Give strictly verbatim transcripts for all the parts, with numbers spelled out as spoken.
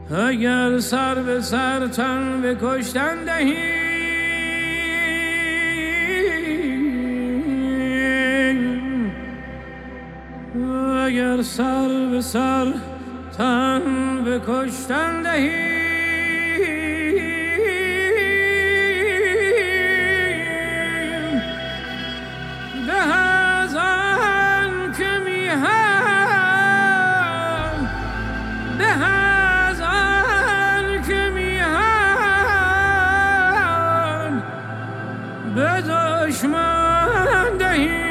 اگر سر به سر تن به کشتن دهی، اگر سر به سر تن به کشتن دهی، به از آن که میهم، به از آن که میهم به دشمن دهی.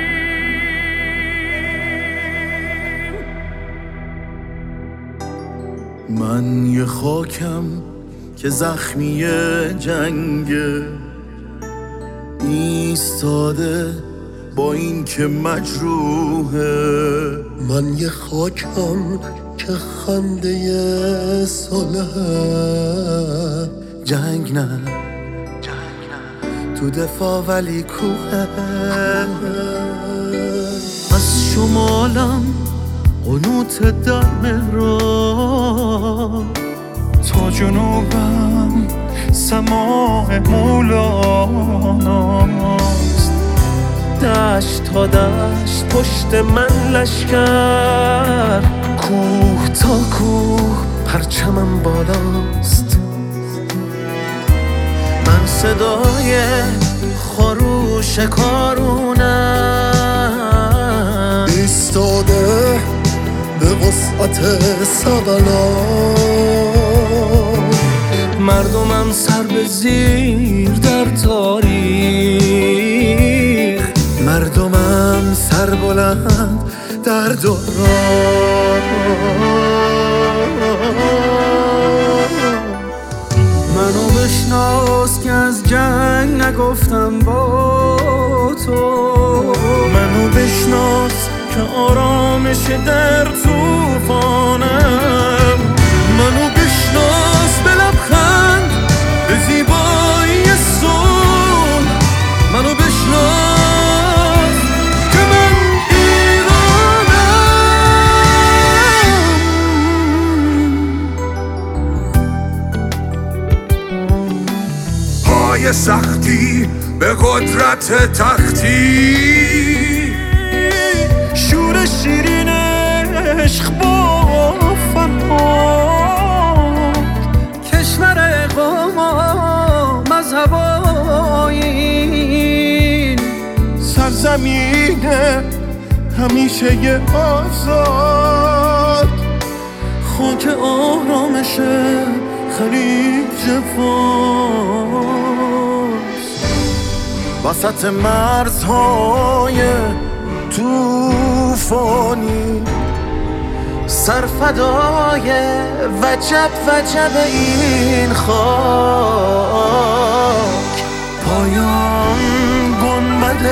من یه خاکم که زخمی جنگه، ایستاده با این که مجروحه. من یه خاکم که خنده صلحه، جنگ نه تو دفاع ولی کوه. از شمالم قنوت در مهراب، تا جنوبم سماع مولاناست. دشت تا دشت پشت من لشکر، کوه تا کوه پرچمم بالاست. من صدای خروش کارونم، ایستاده به وسعت سبلان. مردمم سر به زیر در تاریخ، مردمم سر بلند در دوران. منو بشناس که از جنگ نگفتم با تو، منو بشناس که آرامش در طوفانم. منو بشناس به لبخند به زیبایی صلح، منو بشناس که من ایرانم. پای سختی به قدرت تختی، شور شیرین عشق با فرهاد. کشور قوم و مذهب و آیین، سرزمین همیشه ی آزاد. خاک آرامش خلیج فارس، وسط مرزهای توفانی. سرفدای وجب وجب این خاک، پایان گنبد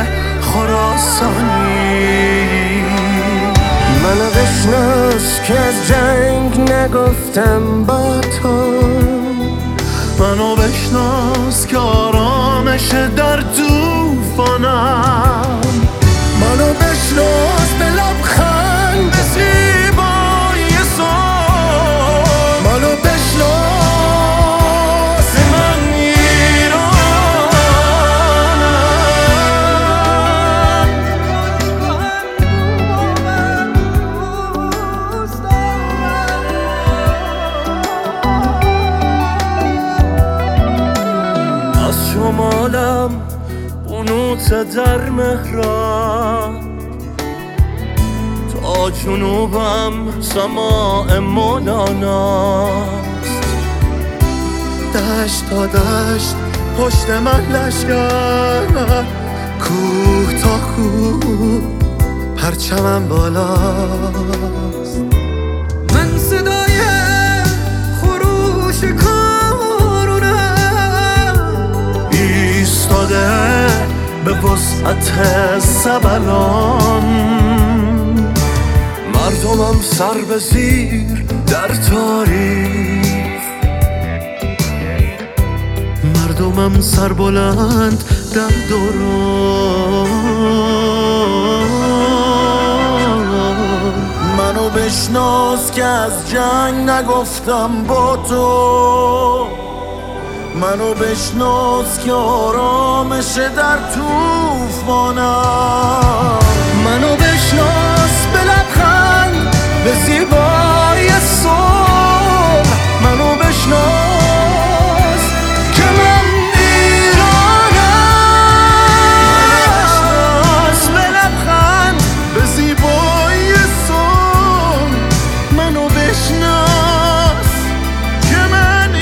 خراسانی. منو بشناس که از جنگ نگفتم با تو، منو بشناس که آرامش در طوفانم. منو بشناس به لبخند به زیبایی صلح، منو بشناس که من ایرانم. از شمالم قنوت در مهراب، تا جنوبم سماع مولاناست. دشت تا دشت پشت من لشکر، کوه تا کوه پرچمم بالاست. من صدای خروش کارونم، ایستاده به وسعت سبلان. مردمم سر به زیر در تاریخ، مردمم سر بلند در دوران. منو به بشناس که از جنگ نگفتم با تو، منو بشناس که آرامش در توفانم، منو بشناس به لبخند به زیبای صبح، منو بشناس که من ایرانم، به لبخند به زیبای صبح، منو بشناس که من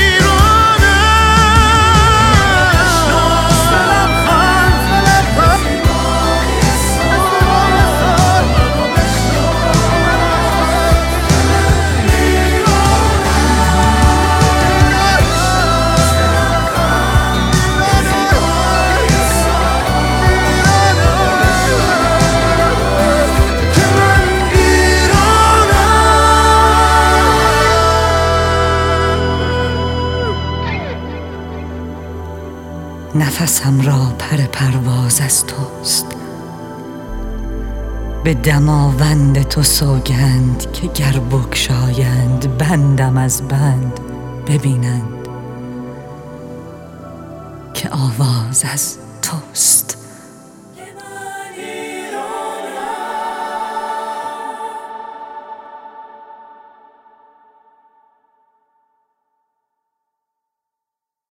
نفسم را پر پرواز از توست، به دماوند تو سوگند که گر بگشایند بندم از بند ببینند که آواز از توست.